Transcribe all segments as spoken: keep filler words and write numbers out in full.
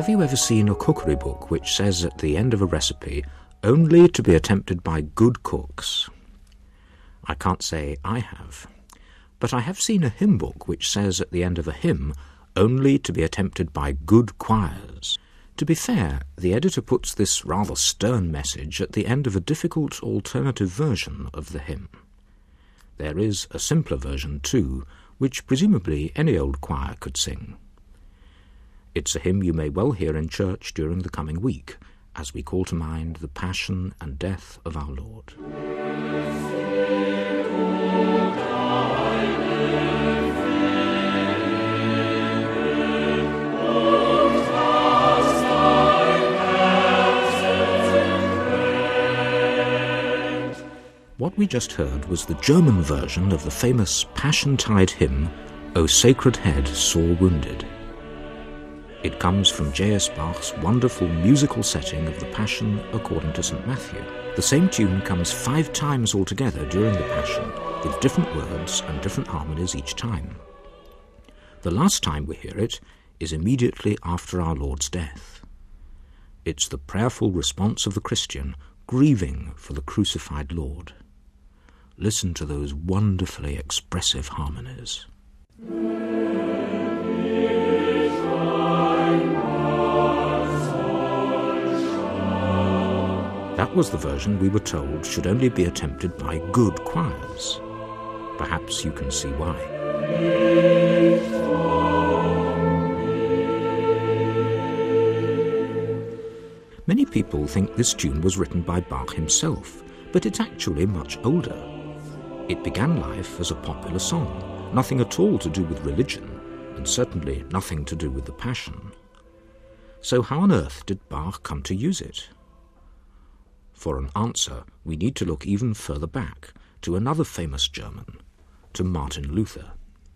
Have you ever seen a cookery book which says at the end of a recipe, only to be attempted by good cooks? I can't say I have, but I have seen a hymn book which says at the end of a hymn, only to be attempted by good choirs. To be fair, the editor puts this rather stern message at the end of a difficult alternative version of the hymn. There is a simpler version too, which presumably any old choir could sing. It's a hymn you may well hear in church during the coming week, as we call to mind the passion and death of our Lord. What we just heard was the German version of the famous Passiontide hymn, O Sacred Head Sore Wounded. It comes from J S Bach's wonderful musical setting of the Passion according to Saint Matthew. The same tune comes five times altogether during the Passion, with different words and different harmonies each time. The last time we hear it is immediately after our Lord's death. It's the prayerful response of the Christian, grieving for the crucified Lord. Listen to those wonderfully expressive harmonies. That was the version we were told should only be attempted by good choirs. Perhaps you can see why. Many people think this tune was written by Bach himself, but it's actually much older. It began life as a popular song, nothing at all to do with religion, and certainly nothing to do with the Passion. So how on earth did Bach come to use it? For an answer, we need to look even further back, to another famous German, to Martin Luther.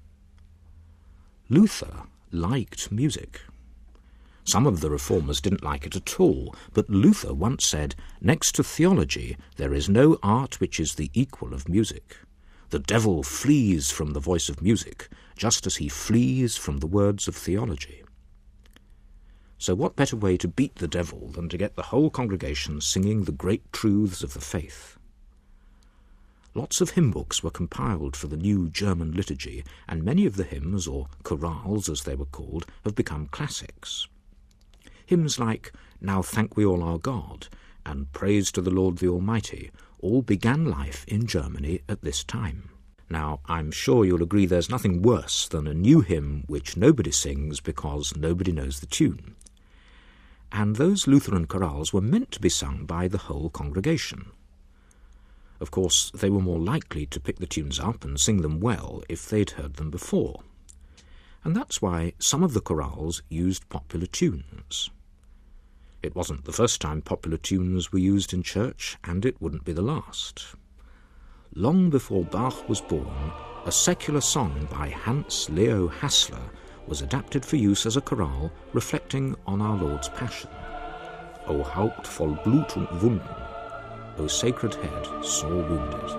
Luther liked music. Some of the reformers didn't like it at all, but Luther once said, "Next to theology, there is no art which is the equal of music. The devil flees from the voice of music, just as he flees from the words of theology." So what better way to beat the devil than to get the whole congregation singing the great truths of the faith? Lots of hymn books were compiled for the new German liturgy, and many of the hymns, or chorales as they were called, have become classics. Hymns like "Now Thank We All Our God" and "Praise to the Lord the Almighty" all began life in Germany at this time. Now, I'm sure you'll agree there's nothing worse than a new hymn which nobody sings because nobody knows the tune. And those Lutheran chorales were meant to be sung by the whole congregation. Of course, they were more likely to pick the tunes up and sing them well if they'd heard them before. And that's why some of the chorales used popular tunes. It wasn't the first time popular tunes were used in church, and it wouldn't be the last. Long before Bach was born, a secular song by Hans Leo Hassler was adapted for use as a chorale reflecting on our Lord's Passion. O Haupt voll Blut und Wunden, O Sacred Head sore wounded.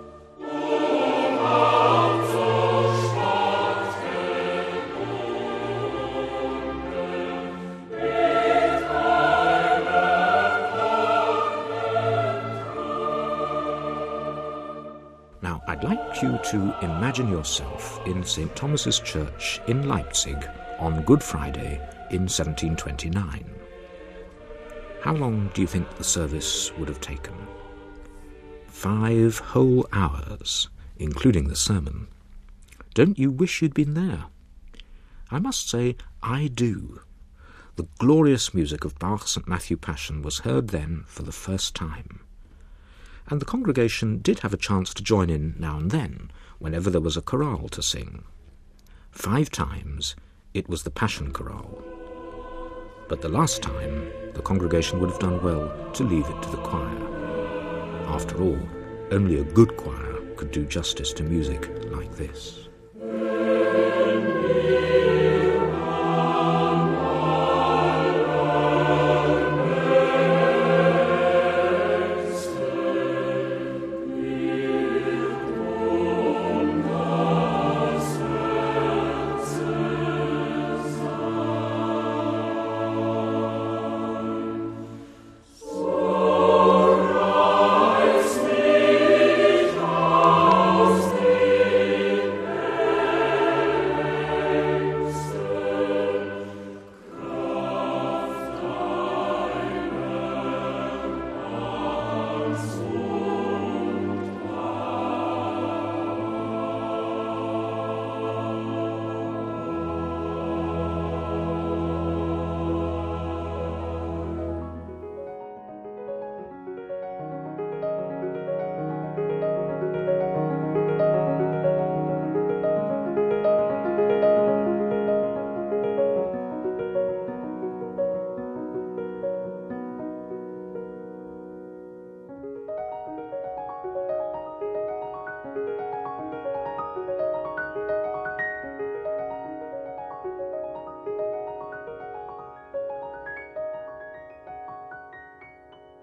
Now, I'd like you to imagine yourself in Saint Thomas's Church in Leipzig on Good Friday in seventeen twenty-nine. How long do you think the service would have taken? Five whole hours, including the sermon. Don't you wish you'd been there? I must say, I do. The glorious music of Bach's Saint Matthew Passion was heard then for the first time. And the congregation did have a chance to join in now and then, whenever there was a chorale to sing. Five times, it was the Passion chorale. But the last time, the congregation would have done well to leave it to the choir. After all, only a good choir could do justice to music like this.